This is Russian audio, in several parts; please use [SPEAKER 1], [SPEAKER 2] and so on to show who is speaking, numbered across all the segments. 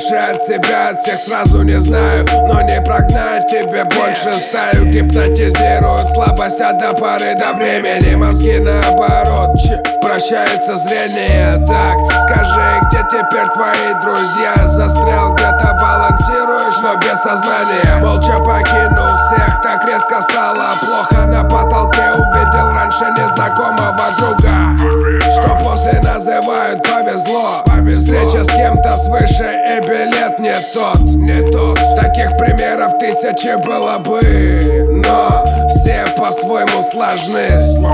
[SPEAKER 1] Дальше от себя, от всех сразу не знаю, но не прогнать тебе больше стаю. Гипнотизирует слабость до поры до времени. Мозги наоборот, прощается зрение. Так, скажи, где теперь твои друзья? Застрял где-то, балансируешь, но без сознания. Молча покинул всех, так резко стало плохо. На потолке увидел раньше незнакомого друга, что после называют повезло. Встреча с кем-то свыше и билет не тот. Таких примеров тысячи было бы, но все по-своему сложны.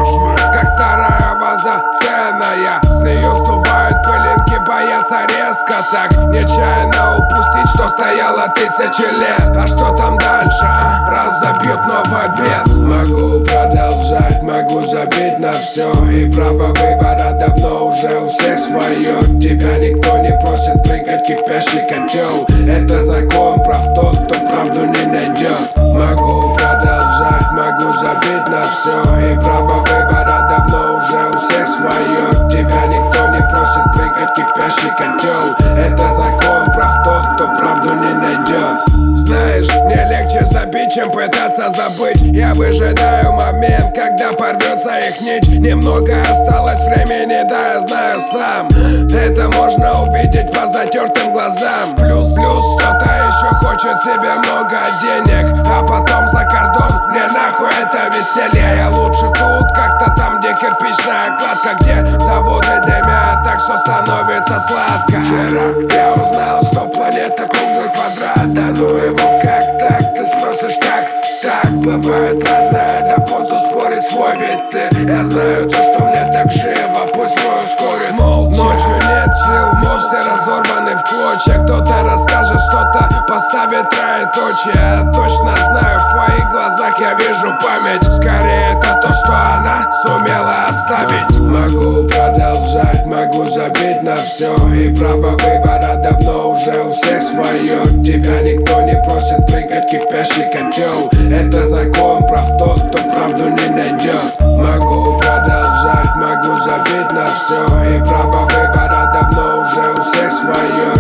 [SPEAKER 1] Как старая ваза ценная, с нее стувают пылинки, боятся резко так нечаянно упустить, что стояло тысячи лет. А что там дальше? Раз забьют новый бед. Могу продолжать, могу забить на все, и право выбора давно уже у всех свое. Тебя никто не просит прыгать, кипящий котел. Это закон прав, тот, кто правду не найдет. Могу продолжать, могу забить на все, и право выбора давно уже у всех свое. Тебя никто не просит прыгать, кипящий котел. Это закон прав, тот, кто правду не найдет. Знаешь, мне легче забить, чем пытаться забыть. Я выжидаю момент, когда порвется их нить. Немного осталось времени, да, я знаю сам. Это можно увидеть по затертым глазам. Плюс кто-то еще хочет себе много денег, а потом за кордон. Мне нахуй это веселье. Я лучше тут, как-то там, где кирпичная кладка, где заводы дымят, так что становится сладко. Вчера я узнал, что планета круглый квадрат. Да ну его, как так? Ты спросишь, как так? Бывает разное, да понту спорить свой ведь ты. Я знаю то, что мне так живо, пусть мой ускорит. Мол, ночью нет сил, все разорваны в клочья. Кто-то расскажет что-то, поставит троеточие. Я точно знаю, в твоих глазах я вижу память. Скорее это то, что она сумела оставить. Могу продолжать, могу забить на все, и право выбора давно уже у всех свое. Тебя никто не просит прыгать, кипящий котел. Это закон прав, тот, кто правду не найдет. Могу продолжать, могу забить на все, и право выбора давно уже у всех свое.